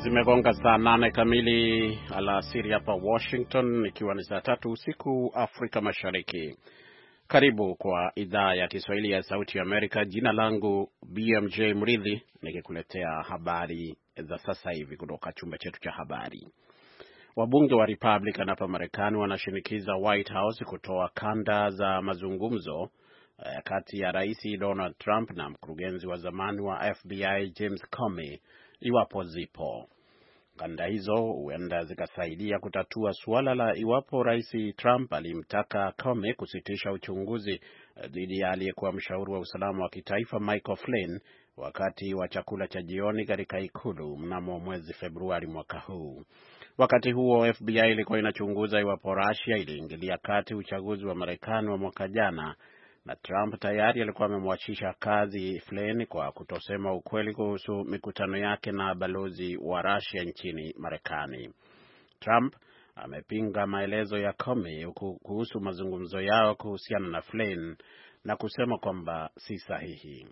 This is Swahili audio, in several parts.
Zimegonga saa 8 kamili alasiri hapa Washington, ikiwa ni saa 3 usiku Afrika Mashariki. Karibu kwa idhaa ya Kiswahili ya Sauti ya Amerika. Jina langu BMJ Mridhi, nikikuletea habari za sasa hivi kutoka chumba chetu cha habari. Wabunge wa Republican hapa Marekani wanashinikiza White House kutoa kanda za mazungumzo kati ya Rais Donald Trump na mkurugenzi wa zamani wa FBI James Comey iwapo zipo. Kanda hizo huenda zikasaidia kutatua suala la iwapo Rais Trump alimtaka Comey kusitisha uchunguzi dhidi ya aliyekuwa mshauri wa usalama wa kitaifa Michael Flynn wakati wa chakula cha jioni katika ikulu mnamo mwezi Februari mwaka huu. Wakati huo FBI ilikuwa inachunguza iwapo Russia iliingilia kati uchaguzi wa Marekani wa mwaka jana, na Trump tayari alikuwa amemwachisha kazi Flynn kwa kutosema ukweli kuhusu mikutano yake na balozi wa Russia nchini Marekani. Trump amepinga maelezo ya Comey kuhusu mazungumzo yao kuhusiana na Flynn na kusema kwamba si sahihi.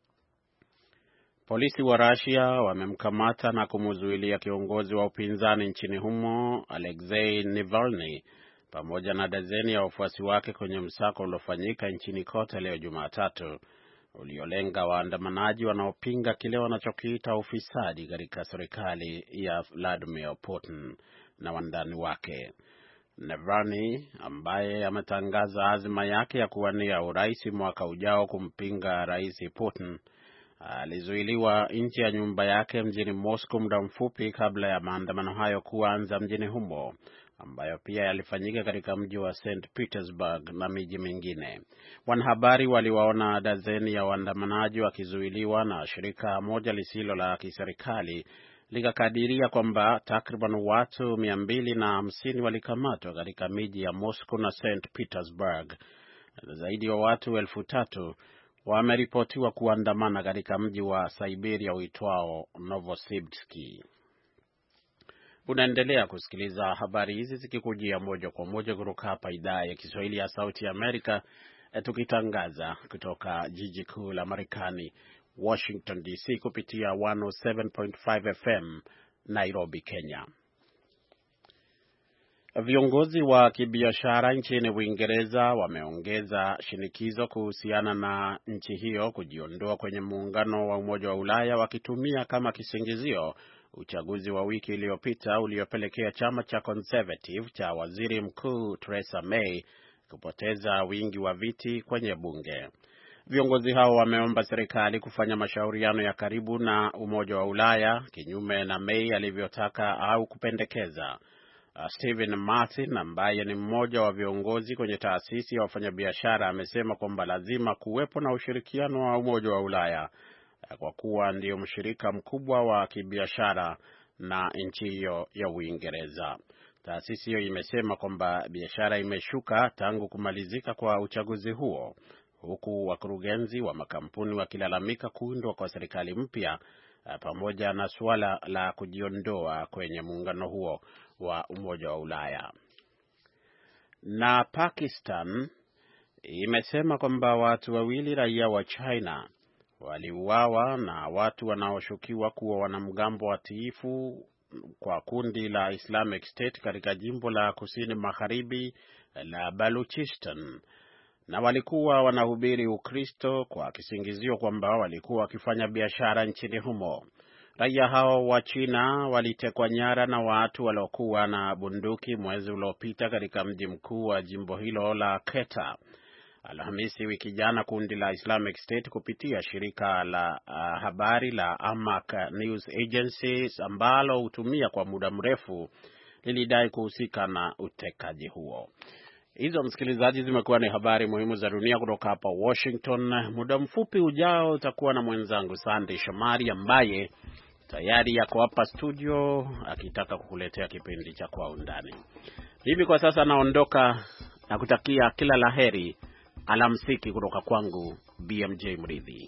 Polisi wa Russia wamemkamata na kumzuilia kiongozi wa upinzani nchini humo Alexei Navalny pamoja na dazeni ya wafuasi wake kwenye msako uliofanyika nchini kote leo Jumatatu, uliolenga waandamanaji wanaopinga kile wanachokiita ufisadi katika serikali ya Vladimir Putin na wandani wake. Navalny, ambaye ametangaza azma yake ya kuwania urais mwaka ujao kumpinga Rais Putin, alizuiliwa nje ya nyumba yake mjini Moscow muda mfupi kabla ya maandamano hayo kuanza mjini humo, ambayo pia yalifanyika katika mji wa St. Petersburg na miji mingine. Wanahabari waliwaona dazeni ya waandamanaji wakizuiliwa, na shirika moja lisilo la kiserikali likakadiria kwamba takriban watu 250 walikamatwa katika miji ya Moscow na St. Petersburg. Zaidi ya watu 3,000 wameripotiwa kuandamana katika mji wa Siberia uitwao Novosibirsk. Unaendelea kusikiliza habari hizi zikikujia moja kwa moja kutoka hapa idhaa ya Kiswahili ya Sauti ya Amerika, tukitangaza kutoka jiji kuu la Marekani, Washington DC, kupitia 107.5 FM Nairobi, Kenya. Viongozi wa kibiashara nchini Uingereza wameongeza shinikizo kuhusiana na nchi hiyo kujiondoa kwenye muungano wa Umoja wa Ulaya, wakitumia kama kisingizio uchaguzi wa wiki iliyopita uliopelekea chama cha Conservative cha Waziri Mkuu Theresa May kupoteza wingi wa viti kwenye bunge. Viongozi hao wameomba serikali kufanya mashauriano ya karibu na Umoja wa Ulaya, kinyume na May alivyotaka au kupendekeza. Stephen Martin, ambaye ni mmoja wa viongozi kwenye taasisi ya wafanyabiashara, amesema kwamba lazima kuwepo na ushirikiano wa Umoja wa Ulaya kwa kuwa ndio mshirika mkubwa wa kibiashara na nchi hiyo ya Uingereza. Taasisi hiyo imesema kwamba biashara imeshuka tangu kumalizika kwa uchaguzi huo, huku wakurugenzi wa makampuni wakilalamika kuundwa kwa serikali mpya pamoja na suala la kujiondoa kwenye muungano huo wa Umoja wa Ulaya. Na Pakistan imesema kwamba watu wawili raia wa China waliuawa na watu wanaoshukiwa kuwa wanamgambo watiifu kwa kundi la Islamic State katika jimbo la kusini magharibi la Baluchistan, na walikuwa wanahubiri Ukristo kwa kisingizio kwamba walikuwa wakifanya biashara nchini humo. Raia hao wa China walitekwa nyara na watu waliokuwa na bunduki mwezi uliopita katika mji mkuu wa jimbo hilo la Quetta. Alhamisi wiki jana, kundi la Islamic State kupitia shirika la habari la Amaq News Agency ambalo hutumia kwa muda mrefu lilidai kuhusika na utekaji huo. Hizo, msikilizaji, zimekuwa ni habari muhimu za dunia kutoka hapa Washington. Muda mfupi ujao utakuwa na mwenzangu Sandy Shomari, ambaye tayari yako hapa studio akitaka kukuletea kipindi cha Kwa Undani. Hivi kwa sasa naondoka na kutakia kila laheri. Alamsiki kutoka kwangu BMJ Mridhi.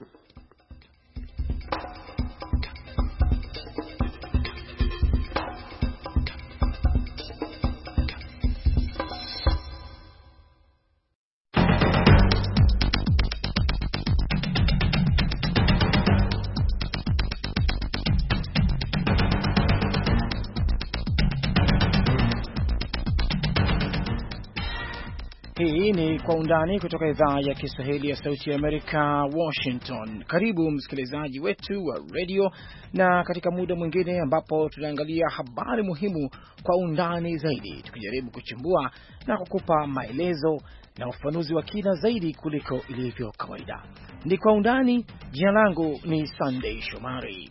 Hii ni Kwa Undani kutoka idhaa ya Kiswahili ya Sauti ya Amerika, Washington. Karibu msikilizaji wetu wa radio, na katika muda mwingine ambapo tunaangalia habari muhimu kwa undani zaidi, tukijaribu kuchimbua na kukupa maelezo na ufafanuzi wa kina zaidi kuliko ilivyo kawaida. Ni Kwa Undani. Jina langu ni Sunday Shomari.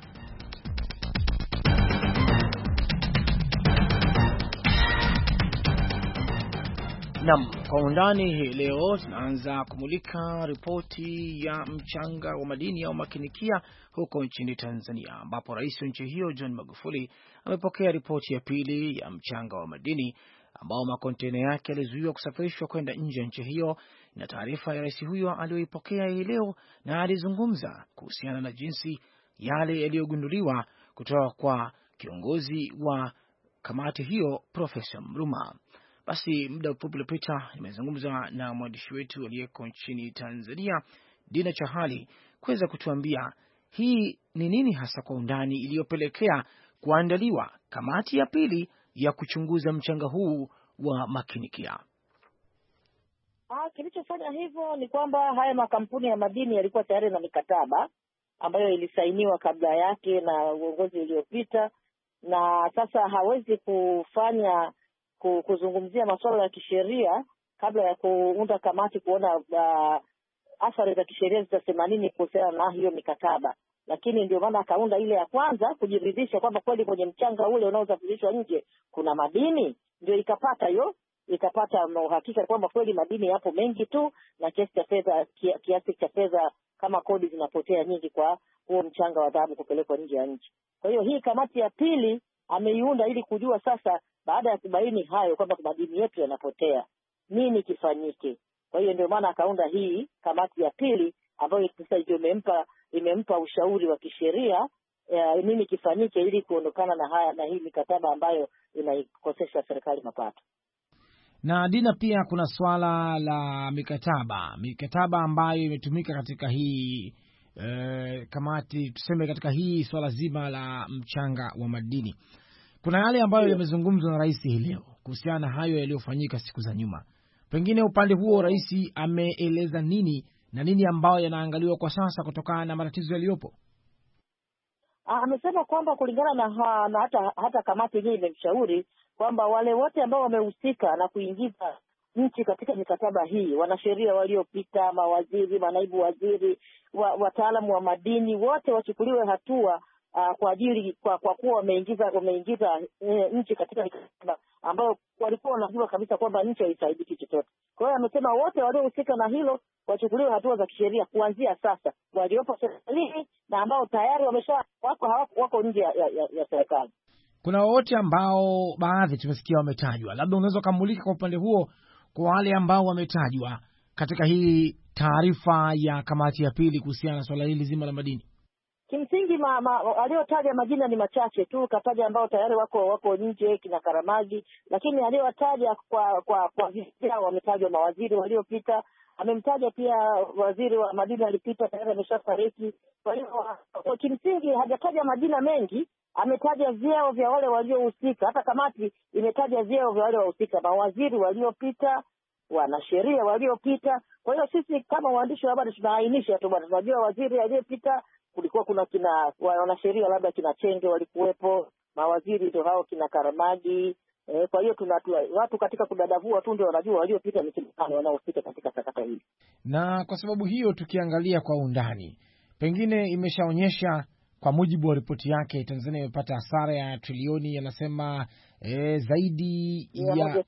Naam, Kwa Undani hii leo tunaanza kumulika ripoti ya mchanga wa madini au makinikia huko nchini Tanzania, ambapo rais wa nchi hiyo John Magufuli amepokea ripoti ya pili ya mchanga wa madini ambao makontena yake yalizuiwa kusafirishwa kwenda nje ya nchi hiyo. Na taarifa ya rais huyo aliyoipokea hii leo, na alizungumza kuhusiana na jinsi yale yaliyogunduliwa kutoka kwa kiongozi wa kamati hiyo Profesa Mruma. Basi muda mfupi uliopita nimezungumza na mwandishi wetu aliyeko nchini Tanzania, Dina Chahali, kuweza kutuambia hii ni nini hasa kwa undani iliyopelekea kuandaliwa kamati ya pili ya kuchunguza mchanga huu wa makinikia. Kilichofanya hivyo ni kwamba haya makampuni ya madini yalikuwa tayari na mikataba ambayo ilisainiwa kabla yake na uongozi uliopita, na sasa hawezi kuzungumzia masuala ya kisheria kabla ya kuunda kamati kuona athari za kisheria zitasema nini kuhusiana na hiyo mikataba. Lakini ndio maana akaunda ile ya kwanza kujiridhisha kwamba kweli kwenye mchanga ule unaosafirishwa nje kuna madini, ndio ikapata uhakika kwamba kweli madini yapo mengi tu, na kiasi cha fedha kama kodi zinapotea nyingi kwa huo mchanga wa dhahabu kupelekwa nje ya nchi. Kwa hiyo hii kamati ya pili ameiunda ili kujua sasa, baada ya kubaini hayo kwamba madini yetu yanapotea, nini kifanyike. Kwa hiyo ndio maana akaunda hii kamati ya pili ambayo sasa imempa ushauri wa kisheria nini kifanyike ili kuondokana na hii mikataba ambayo inaikosesha serikali mapato. Na Dina, pia kuna swala la mikataba ambayo imetumika katika hii kamati, tuseme katika hii swala zima la mchanga wa madini. Kuna yale ambayo yamezungumzwa na rais hii leo kuhusiana na hayo yaliyofanyika siku za nyuma. Pengine upande huo rais ameeleza nini na nini ambayo yanaangaliwa kwa sasa kutokana na matatizo yaliyopo? Amesema kwamba kulingana na hata kamati yenyewe imemshauri kwamba wale wote ambao wamehusika na kuingiza nchi katika mikataba hii, wanasheria waliopita, mawaziri, manaibu waziri, wataalamu wa madini, wote wachukuliwe hatua kwa kuwa wameingiza nchi katika mikataba ambayo walikuwa wanajua kabisa kwamba nchi haisaidiki chochote. Kwa hiyo amesema wote waliohusika na hilo wachukuliwe hatua za kisheria kuanzia sasa, waliopo serikalini na ambao tayari wako nje ya serikali. Kuna wote ambao baadhi tumesikia wametajwa, labda unaweza kumulika kwa upande huo kwa wale ambao wametajwa katika hii taarifa ya kamati ya pili kuhusiana na swala hili zima la madini? Kimsingi aliyotaja majina ni machache tu, kataja ambao tayari wako nje, kina Karamagi, lakini aliyowataja kwa vijana wametajwa mawaziri waliopita. Amemtaja pia waziri wa madini alipita, tayari ameshafariki. Kwa hiyo kimsingi hajataja majina mengi, ametaja vyeo vya wale waliohusika. Hata kamati imetaja vyeo vya wale wahusika, mawaziri waliopita, wanasheria waliopita. Kwa hiyo sisi kama waandishi wa habari tunaainisha tu bwana, tunajua waziri aliyepita kulikuwa kuna kina wanasheria labda kina Chenge walikuwepo, mawaziri ndio hao kina Karamagi. Kwa hiyo watu katika kudadavua tu ndio wanajua waliopita ni kina wanaohusika katika sakata hili. Na kwa sababu hiyo tukiangalia kwa undani, pengine imeshaonyesha kwa mujibu wa ripoti yake Tanzania imepata hasara ya trilioni yanasema zaidi ya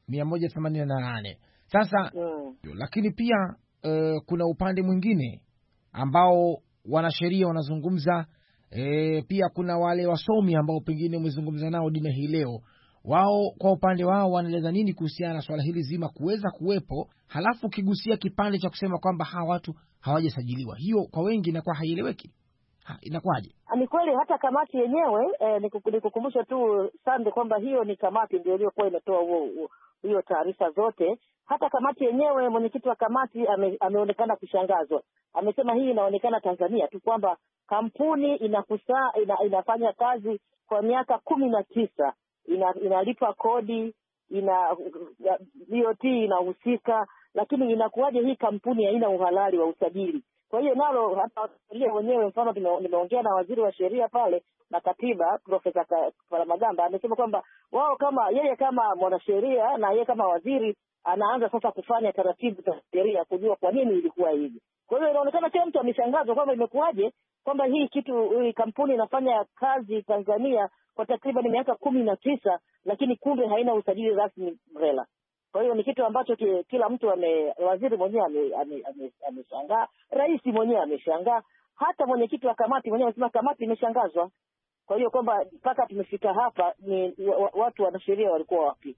188. Sasa lakini pia kuna upande mwingine ambao wanasheria wanazungumza, pia kuna wale wasomi ambao pengine umezungumza nao Dina hii leo. Wao kwa upande wao wanaeleza nini kuhusiana na swala hili zima kuweza kuwepo, halafu kigusia kipande cha kusema kwamba hawa watu hawajasajiliwa. Hiyo kwa wengi inakuwa haieleweki. Inakuwaje? Ni kweli hata kamati yenyewe nikukumbusha tu Sande kwamba hiyo ni kamati ndio iliyokuwa imetoa hiyo taarifa zote. Hata kamati yenyewe, mwenyekiti wa kamati ameonekana kushangazwa. Amesema hii inaonekana Tanzania tu kwamba kampuni inafanya kazi kwa miaka 19, inalipa kodi, BOT inahusika, lakini inakuwaje hii kampuni haina uhalali wa usajili? Kwa hiyo nalo hata sheria wenyewe, mfano nimeongea na waziri wa sheria pale na katiba Profesa Palamagamba, amesema kwamba wao yeye kama mwanasheria na yeye kama waziri anaanza sasa kufanya taratibu za sheria kujua kwa nini ilikuwa hivi. Kwa hiyo inaonekana kila mtu ameshangazwa kwamba imekuwaje kwamba hii kampuni inafanya kazi Tanzania kwa takriban miaka 19 lakini kumbe haina usajili rasmi BRELA. Kwa hiyo ni kitu ambacho kila mtu waziri mwenyewe ameshangaa, rais mwenyewe ameshangaa, hata mwenyekiti wa kamati mwenyewe amesema kamati imeshangazwa. Kwa hiyo kwamba mpaka tumefika hapa ni watu wanasheria walikuwa wapi?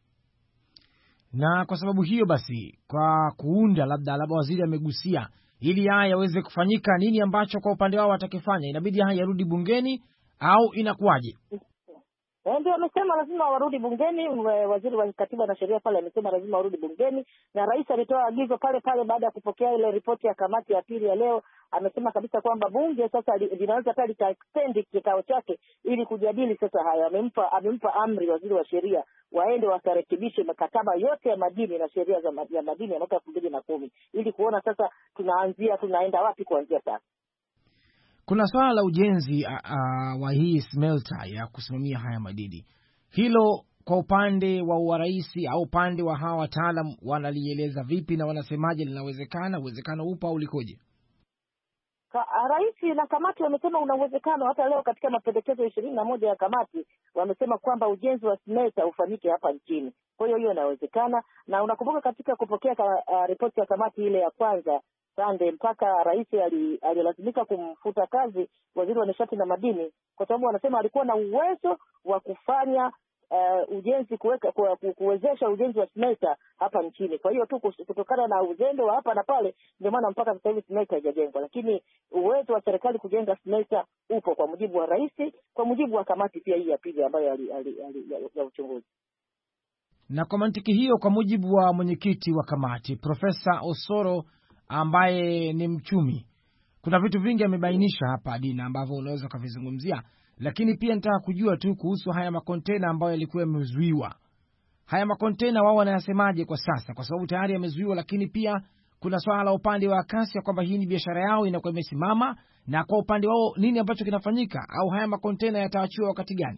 Na kwa sababu hiyo basi, kwa kuunda labda waziri amegusia ili haya yaweze kufanyika, nini ambacho kwa upande wao watakifanya? Inabidi haya yarudi bungeni au inakuwaje? Ndio amesema lazima warudi bungeni. Waziri wa katiba na sheria pale amesema lazima warudi bungeni, na rais alitoa agizo pale baada ya kupokea ile ripoti ya kamati ya pili ya leo. Amesema kabisa kwamba bunge sasa linaweza hata likaextend kikao chake ili kujadili sasa haya. Amempa amri waziri wa sheria waende wakarekebishe mikataba yote ya madini na sheria za madini ya mwaka 2010 ili kuona sasa tunaenda wapi kuanzia sasa. Kuna swala la ujenzi wa hii smelter ya kusimamia haya madini. Hilo kwa upande wa rais au upande wa hawa wataalam wanalieleza vipi na wanasemaje, linawezekana? Uwezekano upo au likoje? Rais na kamati wamesema una uwezekano. Hata leo katika mapendekezo 21 ya kamati wamesema kwamba ujenzi wa smelter ufanyike hapa nchini. Kwa hiyo inawezekana, na unakumbuka katika kupokea ripoti ya kamati ile ya kwanza Sunday, mpaka rais alilazimika kumfuta kazi waziri wa nishati na madini, kwa sababu wanasema alikuwa na uwezo wa kufanya ujenzi, kuwezesha ujenzi wa smelter hapa nchini. Kwa hiyo tu kutokana na uzembe wa hapa na pale, ndio maana mpaka sasa hivi smelter haijajengwa, lakini uwezo wa serikali kujenga smelter upo kwa mujibu wa rais, kwa mujibu wa kamati pia hii ya pili ambayo ya uchunguzi. Na kwa mantiki hiyo, kwa mujibu wa mwenyekiti wa kamati Profesa Osoro ambaye ni mchumi, kuna vitu vingi amebainisha hapa Dina ambavyo unaweza kuvizungumzia, lakini pia nataka kujua tu kuhusu haya makontena ambayo yalikuwa yamezuiwa. Haya makontena wao wanayasemaje kwa sasa, kwa sababu tayari yamezuiwa, lakini pia kuna swala la upande wa Acacia kwamba hii ni biashara yao inakuwa imesimama, na kwa upande wao nini ambacho kinafanyika, au haya makontena yataachiwa wakati gani?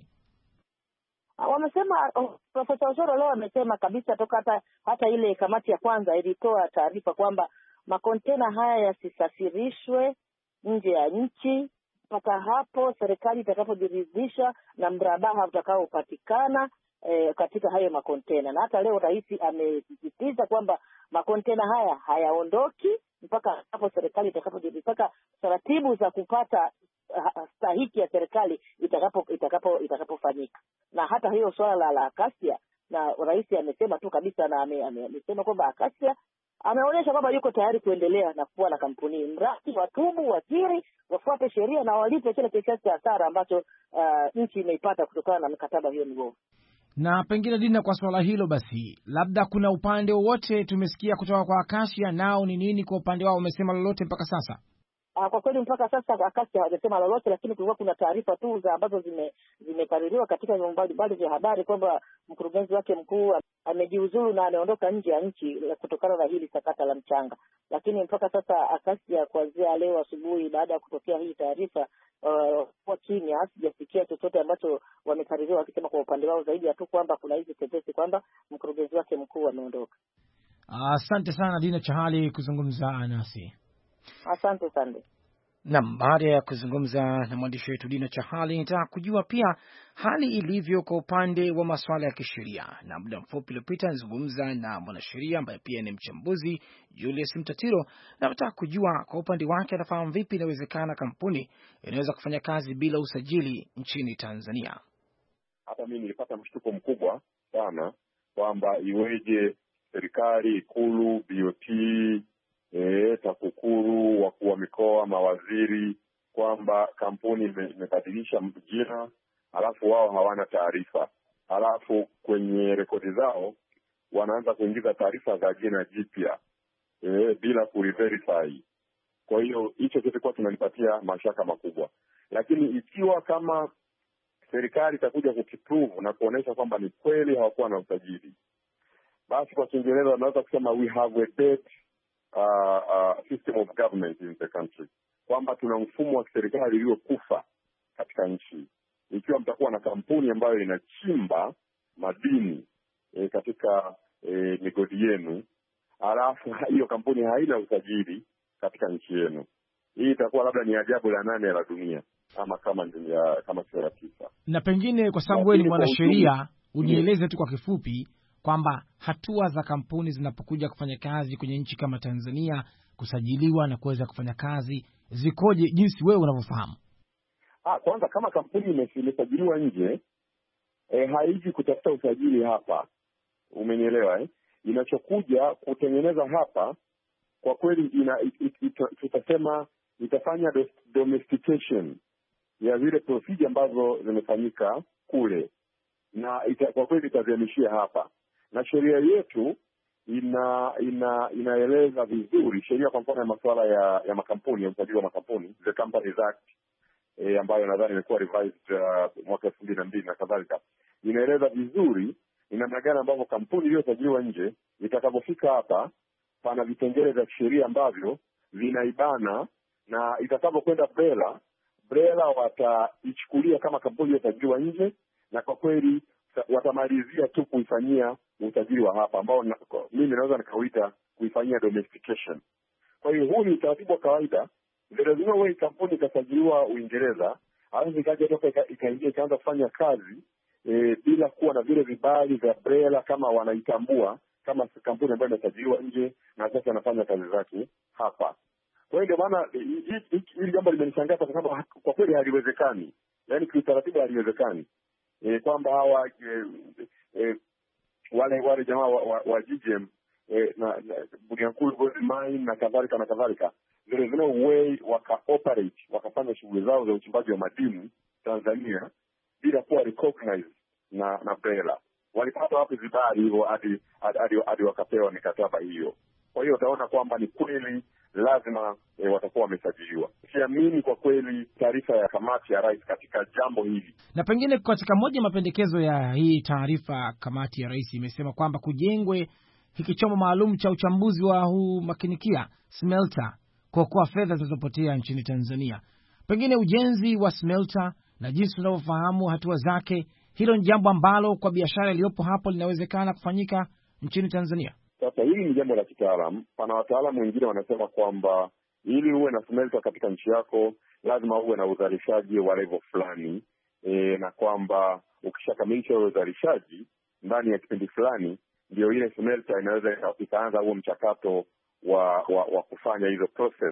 Wamesema Profesa Osoro leo amesema kabisa toka hata ile kamati ya kwanza ilitoa taarifa kwamba makontena haya yasisafirishwe nje ya nchi mpaka hapo serikali itakapojiridhisha na mrabaha utakaopatikana katika hayo makontena. Na hata leo rais amesisitiza kwamba makontena haya hayaondoki mpaka hapo serikali itakapojiridhisha, taratibu za kupata stahiki ya serikali itakapofanyika. Na hata hiyo swala la Acacia, na rais amesema tu kabisa, na amesema kwamba Acacia ameonyesha kwamba yuko tayari kuendelea na kuwa na kampuni, mradi watubu, wakiri, wafuate sheria na walipe kile kiasi cha hasara ambacho nchi imeipata kutokana na mikataba hiyo mibovu. Na pengine Dina, kwa swala hilo basi, labda kuna upande wowote tumesikia kutoka kwa Acacia, nao ni nini kwa upande wao, wamesema lolote mpaka sasa? Kwa kweli mpaka sasa Acacia hawajasema lolote, lakini kulikuwa kuna taarifa tu ambazo zimekaririwa katika vyombo mbalimbali vya habari kwamba mkurugenzi wake mkuu amejiuzulu na ameondoka nje ya nchi kutokana na hili sakata la mchanga. Lakini mpaka sasa Acacia kuanzia leo asubuhi baada ya kutokea hii taarifa kwa kimya, sijasikia chochote ambacho wamekaririwa wakisema kwa upande wao, zaidi ya tu kwamba kuna hizi tetesi kwamba mkurugenzi wake mkuu ameondoka. Asante sana Dina Chahali kuzungumza nasi. Asante sana. Naam, baada ya kuzungumza na mwandishi wetu Dina Chahali, nitaka kujua pia hali ilivyo kwa upande wa masuala ya kisheria. Na muda mfupi uliopita nizungumza na mwanasheria ambaye pia ni mchambuzi Julius Mtatiro, na nataka kujua kwa upande wake anafahamu vipi inawezekana kampuni inaweza kufanya kazi bila usajili nchini Tanzania. Hata mimi nilipata mshtuko mkubwa sana kwamba iweje serikali, Ikulu, BOT, TAKUKURU, wakuu wa mikoa, mawaziri, kwamba kampuni imebadilisha jina, alafu wao hawana taarifa, alafu kwenye rekodi zao wanaanza kuingiza taarifa za jina jipya bila kuverify. Kwa hiyo hicho kitu kwa tunanipatia mashaka makubwa. Lakini ikiwa kama serikali itakuja kukiprove na kuonesha kwamba ni kweli hawakuwa na usajili, basi kwa Kiingereza wanaweza kusema we have a dead system of government in the country, kwamba tuna mfumo wa kiserikali uliokufa katika nchi. Ikiwa mtakuwa na kampuni ambayo inachimba madini katika migodi yenu, alafu hiyo kampuni haina usajili katika nchi yenu, hii itakuwa labda ni ajabu la 8 la dunia, ama kama sio la 9. Na pengine kwa sababu wewe ni mwanasheria, unieleze tu kwa kifupi kwamba hatua za kampuni zinapokuja kufanya kazi kwenye nchi kama Tanzania, kusajiliwa na kuweza kufanya kazi, zikoje jinsi wewe unavyofahamu? Kwanza, kama kampuni imesajiliwa nje, haiji kutafuta usajili hapa. Umenielewa? Inachokuja kutengeneza hapa, kwa kweli tutasema itafanya domestication ya zile procedure ambazo zimefanyika kule, na kwa kweli itazihamishia hapa. Na sheria yetu inaeleza vizuri, sheria kwa mfano ya masuala ya makampuni, ya usajili wa makampuni, the Companies Act, ambayo nadhani imekuwa revised mwaka 2002 na kadhalika, inaeleza vizuri ni namna gani ambavyo kampuni iliyosajiliwa nje itakapofika hapa, pana vipengele vya sheria ambavyo vinaibana, na itakapokwenda BRELA wataichukulia kama kampuni iliyosajiliwa nje, na kwa kweli watamalizia tu kuifanyia usajili wa hapa, ambao mimi naweza nikauita kuifanyia domestication. Kwa hiyo huu ni utaratibu wa kawaida. Lazima wewe kampuni ikasajiliwa Uingereza, alafu ikaja toka ikaingia ikaanza kufanya kazi bila kuwa na vile vibali vya BRELA kama wanaitambua kama kampuni ambayo imesajiliwa nje na sasa anafanya kazi zake hapa. Kwa hiyo ndio maana hili jambo limenishangaza, kwa sababu kwa kweli haliwezekani. Yaani kiutaratibu haliwezekani. Kwamba hawa wale jamaa wa GGM na Bulyanhulu Gold Mine na kadhalika, there is no way waka-operate, wakafanya shughuli zao za uchimbaji wa madini Tanzania bila kuwa recognized na BRELA. Walipata wapi vibali hivyo hadi wakapewa mikataba hiyo? Kwa hiyo utaona kwamba ni kweli lazima watakuwa wamesajiliwa. Siamini kwa kweli taarifa ya kamati ya rais katika jambo hili. Na pengine katika moja mapendekezo ya hii taarifa, kamati ya rais imesema kwamba kujengwe hiki chombo maalum cha uchambuzi wa huu makinikia smelter, kuokoa fedha zinazopotea nchini Tanzania. Pengine ujenzi wa smelter na jinsi tunavyofahamu hatua zake, hilo ni jambo ambalo kwa biashara iliyopo hapo linawezekana kufanyika nchini Tanzania. Sasa hili ni jambo la kitaalamu. Pana wataalamu wengine wanasema kwamba ili uwe na smelter katika nchi yako lazima uwe na uzalishaji wa level fulani, na kwamba ukishakamilisha uzalishaji ndani ya kipindi fulani, ndio ile smelter inaweza ikaanza huo mchakato wa kufanya hizo process,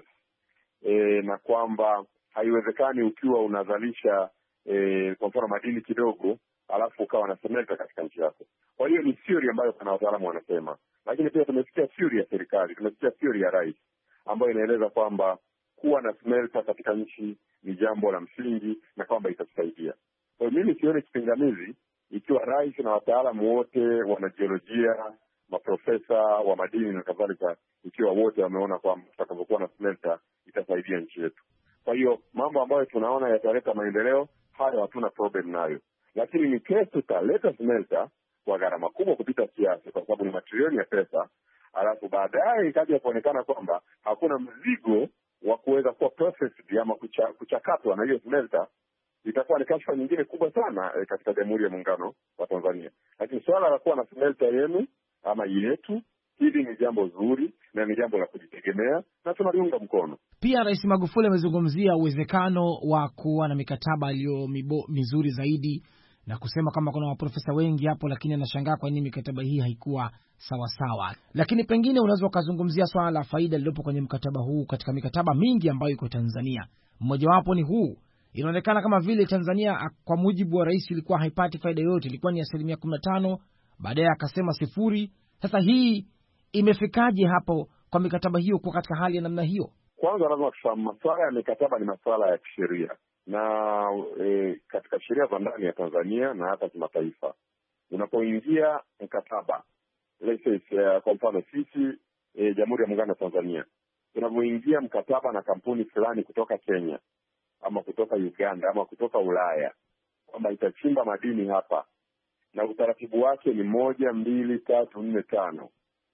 na kwamba haiwezekani ukiwa unazalisha kwa mfano madini kidogo alafu ukawa na smelter katika nchi yako. Kwa hiyo ni theory ambayo pana wataalamu wanasema, lakini pia tumesikia theory ya serikali, tumesikia theory ya rais ambayo inaeleza kwamba kuwa na smelter katika nchi ni jambo la msingi na kwamba itatusaidia. Kwa hiyo mimi sioni kipingamizi ikiwa rais na wataalamu wote, wanajiolojia, maprofesa wa madini na kadhalika, ikiwa wote wameona kwamba tutakapokuwa na smelter itasaidia nchi yetu. Kwa hiyo mambo ambayo tunaona yataleta maendeleo, hayo hatuna problem nayo. Lakini ni kesi tutaleta smelter kwa gharama kubwa kupita kiasi, kwa sababu ni matrilioni ya pesa, alafu baadaye ikaja kuonekana kwamba hakuna mzigo wa kuweza kuwa processed ama kuchakatwa na hiyo smelter, itakuwa ni kashfa nyingine kubwa sana katika Jamhuri ya Muungano wa Tanzania. Lakini swala la kuwa na smelter yenu ama yetu, hili ni jambo zuri na ni jambo la kujitegemea na tunaliunga mkono. Pia Rais Magufuli amezungumzia uwezekano wa kuwa na mikataba iliyo mizuri zaidi na kusema kama kuna maprofesa wengi hapo, lakini anashangaa kwa nini mikataba hii haikuwa sawa sawa. Lakini pengine unaweza ukazungumzia swala la faida lililopo kwenye mkataba huu katika mikataba mingi ambayo iko Tanzania. Mmojawapo ni huu. Inaonekana kama vile Tanzania kwa mujibu wa rais ilikuwa haipati faida yote, ilikuwa ni 15%, baadaye akasema 0. Sasa hii imefikaje hapo kwa mikataba hiyo kwa katika hali ya namna hiyo? Kwanza lazima tufahamu masuala ya mikataba ni masuala ya kisheria na katika sheria za ndani ya Tanzania na hata kimataifa. Unapoingia mkataba, let's say kwa mfano sisi Jamhuri ya Muungano wa Tanzania, tunapoingia mkataba na kampuni fulani kutoka Kenya ama kutoka Uganda ama kutoka Ulaya kwamba itachimba madini hapa, na utaratibu wake ni 1, 2, 3, 4, 5.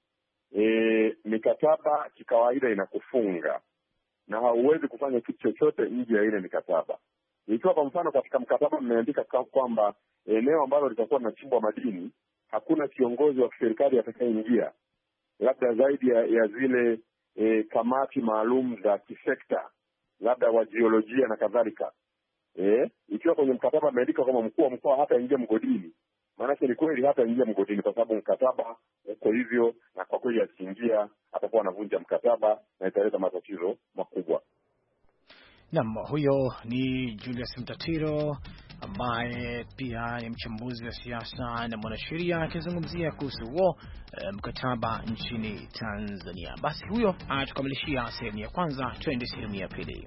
Mikataba kikawaida inakufunga na hauwezi kufanya kitu chochote nje ya ile mikataba. Ikiwa kwa mfano katika mkataba mmeandika kwamba eneo ambalo litakuwa linachimbwa madini hakuna kiongozi wa kiserikali atakayeingia, labda zaidi ya zile kamati maalum za kisekta, labda wa jiolojia na kadhalika. Ikiwa kwenye mkataba ameandika kwamba mkuu wa mkoa hataingia mgodini, maana ni kweli hataingia mgodini kwa sababu mkataba uko hivyo, na kwa kweli asiingia atakuwa anavunja mkataba na italeta matatizo makubwa. Naam, huyo ni Julius Mtatiro ambaye pia ni mchambuzi wa siasa na mwanasheria akizungumzia kuhusu huo mkataba nchini Tanzania. Basi huyo anatukamilishia sehemu ya kwanza, twende sehemu ya pili.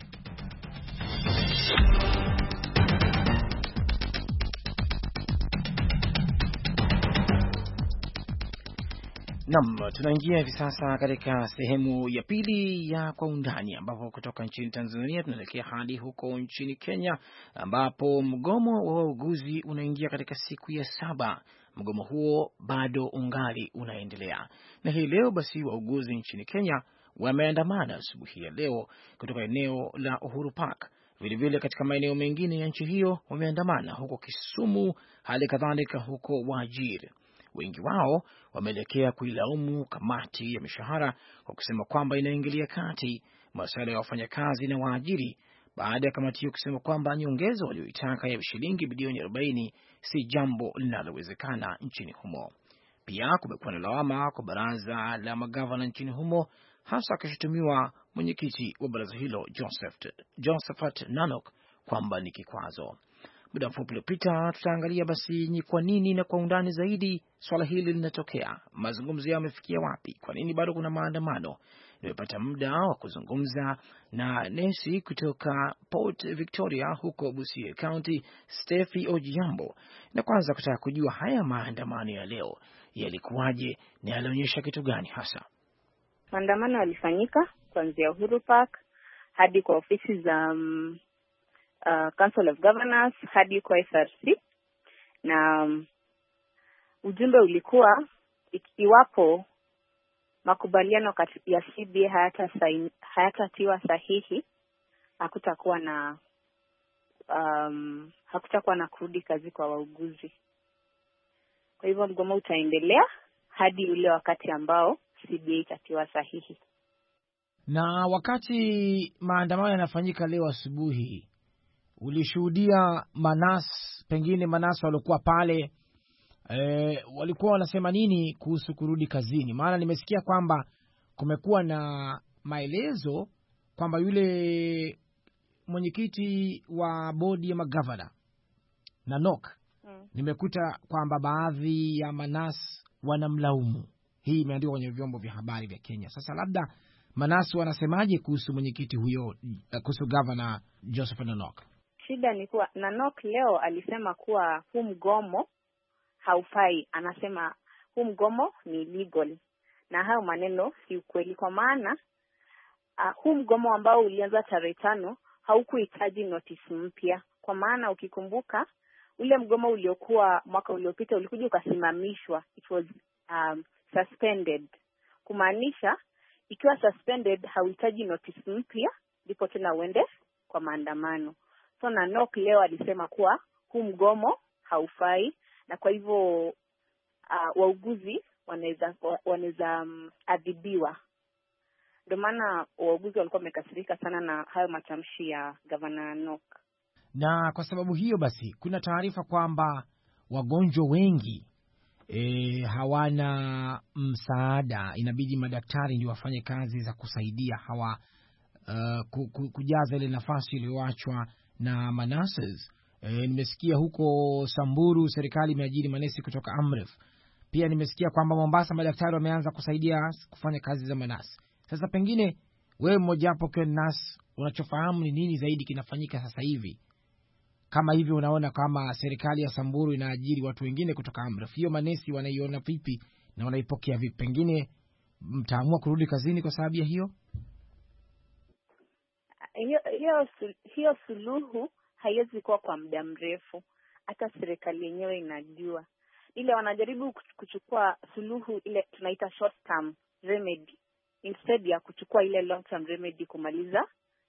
Naam, tunaingia hivi sasa katika sehemu ya pili ya Kwa Undani, ambapo kutoka nchini Tanzania tunaelekea hadi huko nchini Kenya, ambapo mgomo wa wauguzi unaingia katika siku ya 7. Mgomo huo bado ungali unaendelea, na hii leo basi wauguzi nchini Kenya wameandamana asubuhi ya leo kutoka eneo la Uhuru Park. Vilevile katika maeneo mengine ya nchi hiyo wameandamana huko Kisumu, hali kadhalika huko Wajir. Wengi wao wameelekea kuilaumu kamati ya mishahara kwa kusema kwamba inaingilia kati masuala ya wafanyakazi na waajiri, baada ya kamati hiyo kusema kwamba nyongeza walioitaka ya shilingi bilioni 40 si jambo linalowezekana nchini humo. Pia kumekuwa na lawama kwa baraza la magavana nchini humo, hasa akishutumiwa mwenyekiti wa baraza hilo Josephat Nanok kwamba ni kikwazo. Muda mfupi uliopita tutaangalia basi ni kwa nini na kwa undani zaidi swala hili linatokea. Mazungumzo yao yamefikia wapi? Kwa nini bado kuna maandamano? Nimepata muda wa kuzungumza na nesi kutoka Port Victoria huko Busia County, Steffi Ojiambo, na kwanza kutaka kujua haya maandamano ya leo yalikuwaje na yalionyesha kitu gani hasa. Maandamano yalifanyika kuanzia Uhuru Park hadi kwa ofisi za Council of Governors hadi kwa SRC, na ujumbe ulikuwa iwapo makubaliano ya CBA hayatatiwa sahihi, hakutakuwa na kurudi kazi kwa wauguzi. Kwa hivyo mgomo utaendelea hadi ule wakati ambao CBA itatiwa sahihi. Na wakati maandamano yanafanyika leo asubuhi, ulishuhudia pengine manasi waliokuwa pale walikuwa wanasema nini kuhusu kurudi kazini? Maana nimesikia kwamba kumekuwa na maelezo kwamba yule mwenyekiti wa bodi ya magavana Nanok, nimekuta kwamba baadhi ya manasi wanamlaumu. Hii imeandikwa kwenye vyombo vya habari vya Kenya. Sasa labda manasi wanasemaje kuhusu mwenyekiti huyo, kuhusu Governor Joseph Nanok? Shida ni kuwa Nanok leo alisema kuwa huu mgomo haufai. Anasema huu mgomo ni illegal, na hayo maneno si ukweli, kwa maana huu mgomo ambao ulianza tarehe 5 haukuhitaji notice mpya. Kwa maana ukikumbuka ule mgomo uliokuwa mwaka uliopita ulikuja ukasimamishwa, it was suspended. Kumaanisha ikiwa suspended hauhitaji notice mpya ndipo tena uende kwa maandamano. So Nanok leo alisema kuwa huu mgomo haufai, na kwa hivyo wauguzi wanaweza adhibiwa. Ndio maana wauguzi walikuwa wamekasirika sana na hayo matamshi ya Governor Nanok. Na kwa sababu hiyo basi kuna taarifa kwamba wagonjwa wengi hawana msaada, inabidi madaktari ndio wafanye kazi za kusaidia hawa kujaza ile nafasi iliyoachwa na manurses. Nimesikia huko Samburu serikali imeajiri manesi kutoka Amref. Pia nimesikia kwamba Mombasa madaktari wameanza kusaidia kufanya kazi za manasi. Sasa pengine wewe mmoja wapo kwa nurse, unachofahamu ni nini zaidi kinafanyika sasa hivi? Kama hivyo unaona kama serikali ya Samburu inaajiri watu wengine kutoka Amref, hiyo manesi wanaiona vipi na wanaipokea vipi? Pengine mtaamua kurudi kazini kwa sababu ya hiyo? Hiyo suluhu haiwezi kuwa kwa muda mrefu. Hata serikali yenyewe inajua. ile wanajaribu kuchukua suluhu ile tunaita short term remedy instead ya kuchukua ile long term remedy kumaliza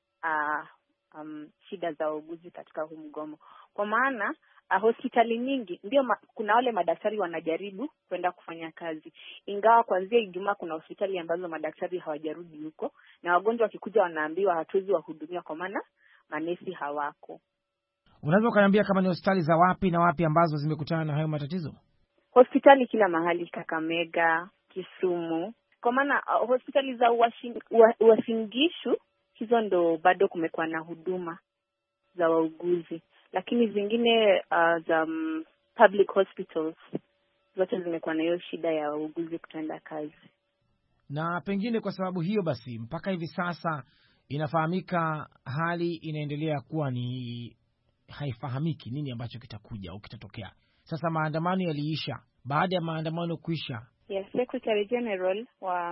shida za wauguzi katika huu mgomo. Kwa maana hospitali nyingi ndio kuna wale madaktari wanajaribu kwenda kufanya kazi, ingawa kuanzia Ijumaa kuna hospitali ambazo madaktari hawajarudi huko, na wagonjwa wakikuja wanaambiwa hatuwezi wahudumia kwa maana manesi hawako. Unaweza kuniambia kama ni hospitali za wapi na wapi ambazo zimekutana na hayo matatizo? Hospitali kila mahali, Kakamega, Kisumu. Kwa maana hospitali za Uasin Gishu hizo ndo bado kumekuwa na huduma za wauguzi, lakini zingine za public hospitals zote zimekuwa na hiyo shida ya wauguzi kutenda kazi. Na pengine kwa sababu hiyo basi mpaka hivi sasa inafahamika hali inaendelea kuwa ni haifahamiki nini ambacho kitakuja au kitatokea. Sasa maandamano yaliisha. Baada ya maandamano kuisha, yes, Secretary General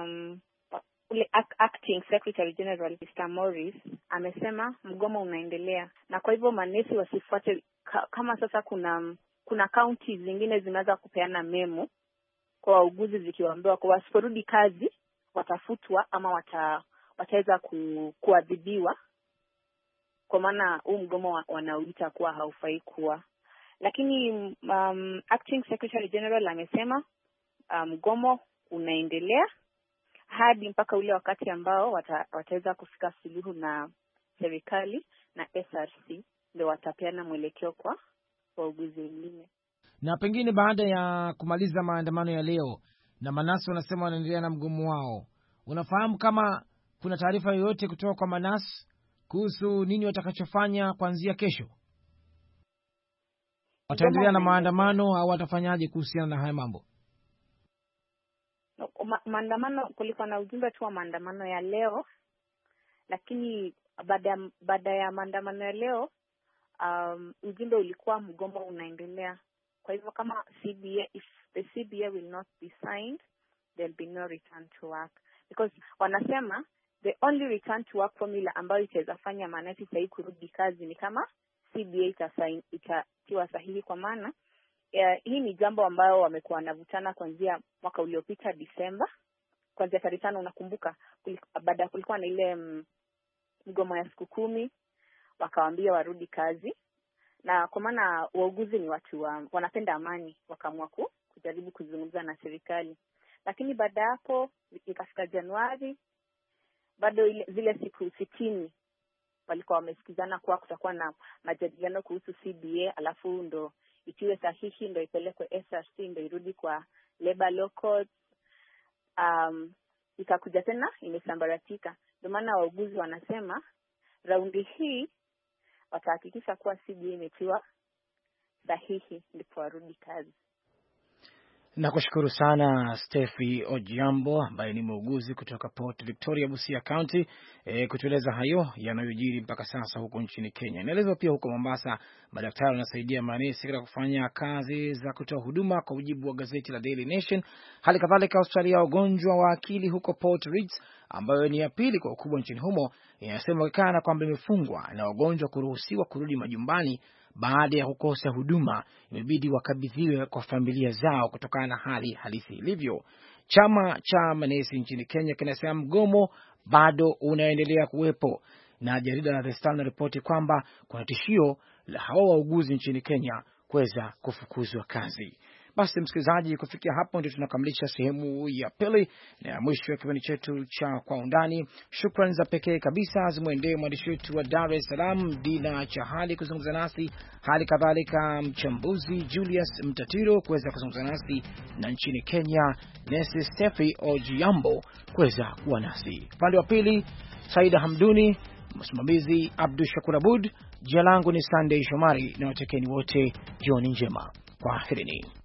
Acting Secretary General Mr. Morris amesema mgomo unaendelea, na kwa hivyo manesi wasifuate kama sasa kuna county zingine zimeanza kupeana memo kwa wauguzi zikiwaambiwa kwa wasiporudi kazi watafutwa ama wataweza kuadhibiwa, kwa maana huu mgomo wanauita kuwa haufai kuwa. Lakini Acting Secretary General amesema mgomo unaendelea hadi mpaka ule wakati ambao wataweza kufika suluhu na serikali na SRC, ndio watapeana mwelekeo kwa wauguzi wengine. Na pengine baada ya kumaliza maandamano ya leo na manasi wanasema wanaendelea na mgomo wao, unafahamu kama kuna taarifa yoyote kutoka kwa manasi kuhusu nini watakachofanya kuanzia kesho? Wataendelea na maandamano au watafanyaje kuhusiana na haya mambo? Maandamano, kulikuwa na ujumbe tu wa maandamano ya leo, lakini baada ya maandamano ya leo ujumbe ulikuwa mgomo unaendelea. Kwa hivyo kama CBA, if the CBA will not be signed, there'll be no return to work, because wanasema the only return to work formula ambayo itaweza fanya manesi sahihi kurudi kazi ni kama CBA itatiwa sahihi, kwa maana hii ni jambo ambayo wamekuwa wanavutana kuanzia mwaka uliopita Disemba, kuanzia tarehe 5. Unakumbuka baada kulikuwa na ile mgomo ya siku 10, wakawaambia warudi kazi, na kwa maana wauguzi ni watu wanapenda amani, wakaamua kujaribu kuzungumza na serikali. Lakini baada hapo ikafika Januari, bado zile siku 60 walikuwa wamesikizana kuwa kutakuwa na majadiliano kuhusu CBA, alafu ndo itiwe sahihi, ndo ipelekwe SRC, ndo irudi kwa labor law court. Ikakuja tena imesambaratika. Ndio maana wauguzi wanasema raundi hii watahakikisha kuwa CBA imetiwa sahihi ndipo warudi kazi. Nakushukuru sana Steffi Ojiambo ambaye ni muuguzi kutoka Port Victoria, Busia County, kutueleza hayo yanayojiri mpaka sasa huko nchini Kenya. Inaelezwa pia huko Mombasa madaktari wanasaidia manesi katika kufanya kazi za kutoa huduma kwa mujibu wa gazeti la Daily Nation. Hali kadhalika Australia, wagonjwa wa akili huko Port Reitz ambayo ni ya pili kwa ukubwa nchini humo inasema kana kwamba imefungwa na wagonjwa kuruhusiwa kurudi majumbani baada ya kukosa huduma, imebidi wakabidhiwe kwa familia zao kutokana na hali halisi ilivyo. Chama cha manesi nchini Kenya kinasema mgomo bado unaendelea kuwepo, na jarida la The Standard ripoti kwamba kuna tishio la hawa wauguzi nchini Kenya kuweza kufukuzwa kazi. Basi msikilizaji, kufikia hapo ndio tunakamilisha sehemu ya pili na mwisho wa kipindi chetu cha Kwa Undani. Shukrani za pekee kabisa zimwendee mwandishi wetu wa Dar es Salaam Dina Chahali kuzungumza nasi, hali kadhalika mchambuzi Julius Mtatiro kuweza kuzungumza nasi, na nchini Kenya Nesi Steffi Ojiambo kuweza kuwa nasi. Upande wa pili Saida Hamduni, msimamizi Abdul Shakur Abud, jina langu ni Sunday Shomari na watekeni wote jioni njema. Kwaherini.